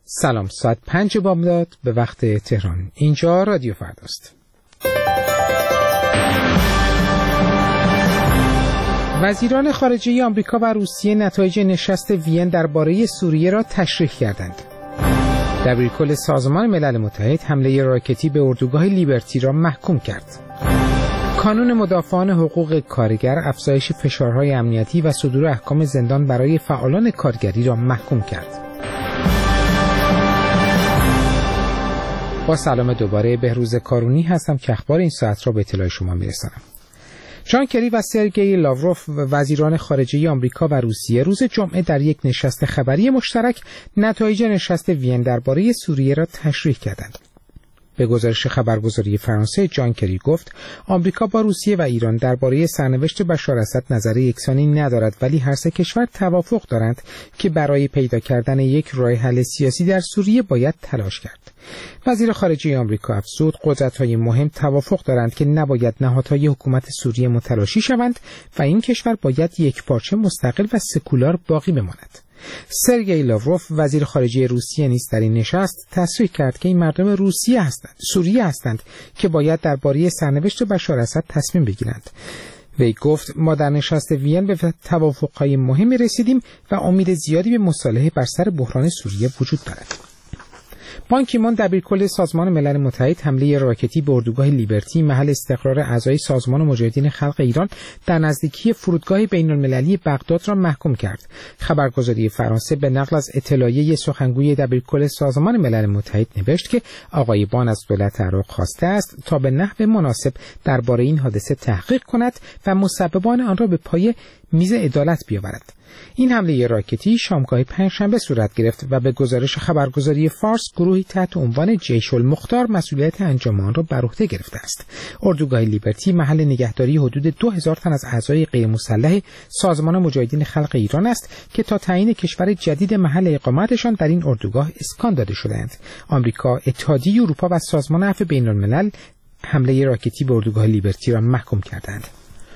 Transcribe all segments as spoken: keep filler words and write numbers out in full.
سلام، ساعت پنج بامداد به وقت تهران. اینجا رادیو فرداست. وزیران خارجه آمریکا و روسیه نتایج نشست وین درباره سوریه را تشریح کردند. دبیرکل سازمان ملل متحد حمله راکتی به اردوگاه لیبرتی را محکوم کرد. کانون مدافعان حقوق کارگر افزایش فشارهای امنیتی و صدور احکام زندان برای فعالان کارگری را محکوم کرد. با سلام دوباره، بهروز کارونی هستم که اخبار این ساعت را به اطلاع شما میرسانم. جان کری و سرگئی لاوروف وزیران خارجه آمریکا و روسیه روز جمعه در یک نشست خبری مشترک نتایج نشست وین درباره سوریه را تشریح کردند. به گزارش خبرگزاری فرانسه، جان کری گفت آمریکا با روسیه و ایران درباره سرنوشت بشار اسد نظر یکسانی ندارد، ولی هر سه کشور توافق دارند که برای پیدا کردن یک راه حل سیاسی در سوریه باید تلاش کرد. وزیر خارجه آمریکا افزود قدرت‌های مهم توافق دارند که نباید نهادهای حکومت سوریه متلاشی شوند و این کشور باید یکپارچه مستقل و سکولار باقی بماند. سرگئی لاوروف وزیر خارجه روسیه نیز در این نشست تصریح کرد که این مردم روسیه هستند، سوریه هستند که باید درباره سرنوشت بشار اسد تصمیم بگیرند. وی گفت ما در نشست وین به توافق‌های مهمی رسیدیم و امید زیادی به مصالحه بر سر بحران سوریه وجود دارد. بان کی مون دبیرکل سازمان ملل متحد حمله راکتی به اردوگاه لیبرتی محل استقرار اعضای سازمان مجاهدین خلق ایران در نزدیکی فرودگاه بین‌المللی بغداد را محکوم کرد. خبرگزاری فرانسه به نقل از اطلاعیه سخنگوی دبیرکل سازمان ملل متحد نوشت که آقای بان از دولت عراق خواسته است تا به نحو مناسب درباره این حادثه تحقیق کند و مسببان آن را به پای میز عدالت بیاورد. این حمله راکتی شامگاه پنجشنبه صورت گرفت و به گزارش خبرگزاری فارس گروهی تحت عنوان جیش المختار مسئولیت انجام آن را بر عهده گرفته است. اردوگاه لیبرتی محل نگهداری حدود دو هزار تن از اعضای غیرمسلح سازمان مجاهدین خلق ایران است که تا تعیین کشور جدید محل اقامتشان در این اردوگاه اسکان داده شدند. آمریکا، اتحادیه اروپا و سازمان عفو بین‌الملل حمله راکتی به اردوگاه لیبرتی را محکوم کردند.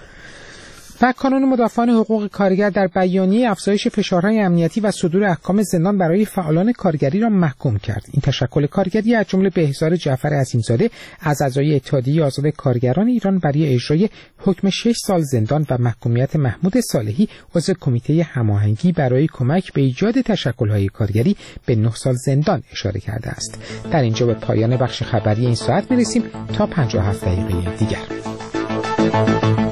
و کانون مدافعان حقوق کارگر در بیانیه افزایش فشارهای امنیتی و صدور احکام زندان برای فعالان کارگری را محکوم کرد. این تشکل کارگری از جمله بهزاد جعفر عظیمزاده از اعضای اتحادیه آزاد کارگران ایران برای اجرای حکم شش سال زندان و محکومیت محمود صالحی عضو کمیته هماهنگی برای کمک به ایجاد تشکل‌های کارگری به نه سال زندان اشاره کرده است. در اینجا به پایان بخش خبری این ساعت می‌رسیم تا پنجاه و هفت دقیقه دیگر.